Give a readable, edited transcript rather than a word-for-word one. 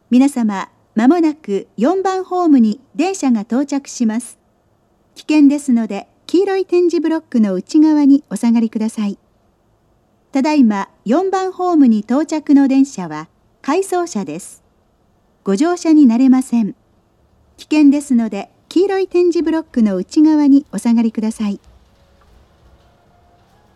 皆様、まもなく4番ホームに電車が到着します。危険ですので、黄色い点字ブロックの内側にお下がりください。ただいま4番ホームに到着の電車は回送車です。ご乗車になれません。危険ですので、黄色い点字ブロックの内側にお下がりください。